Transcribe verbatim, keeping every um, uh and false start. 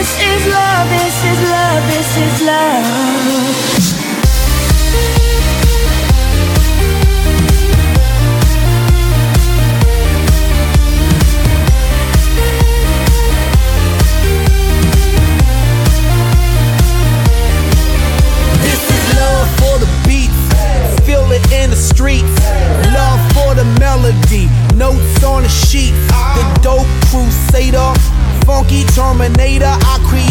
This is love, this is love, this is love. Feel it in the streets, love for the melody, notes on the sheet. The dope crusader, funky terminator. I create